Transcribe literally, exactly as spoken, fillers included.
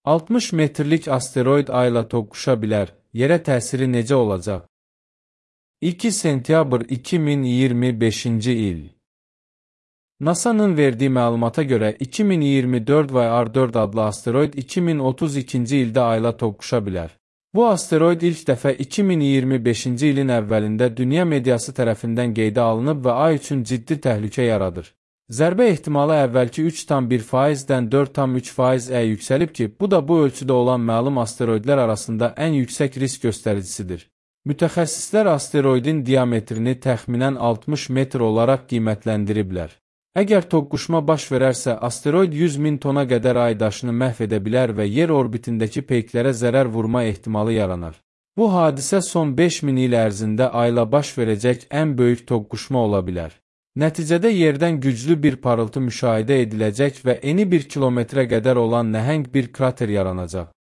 altmış metrlik asteroid Ayla toqquşa bilər. Yerə təsiri necə olacaq? iki sentyabr iki min iyirmi beşinci il. NASA'nın verdiyi məlumata görə iki min iyirmi dörd V R dörd adlı asteroid iki min otuz ikinci ildə Ayla toqquşa bilər. Bu asteroid ilk dəfə iki min iyirmi beşinci ilin əvvəlində dünya mediası tərəfindən qeydə alınıb və Ay üçün ciddi təhlükə yaradır. Zərbə ehtimalı əvvəlki üç tam bir faizdən dörd tam üç faizə yüksəlib ki, bu da bu ölçüdə olan məlum asteroidlər arasında ən yüksək risk göstəricisidir. Mütəxəssislər asteroidin diametrini təxminən altmış metr olaraq qiymətləndiriblər. Əgər toqquşma baş verərsə, asteroid yüz min tona qədər ay daşını məhv edə bilər və yer orbitindəki peyklərə zərər vurma ehtimalı yaranar. Bu hadisə son beş min il ərzində Ayla baş verəcək ən böyük toqquşma ola bilər. Nəticədə yerdən güclü bir parıltı müşahidə ediləcək və eni bir kilometrə qədər olan nəhəng bir krater yaranacaq.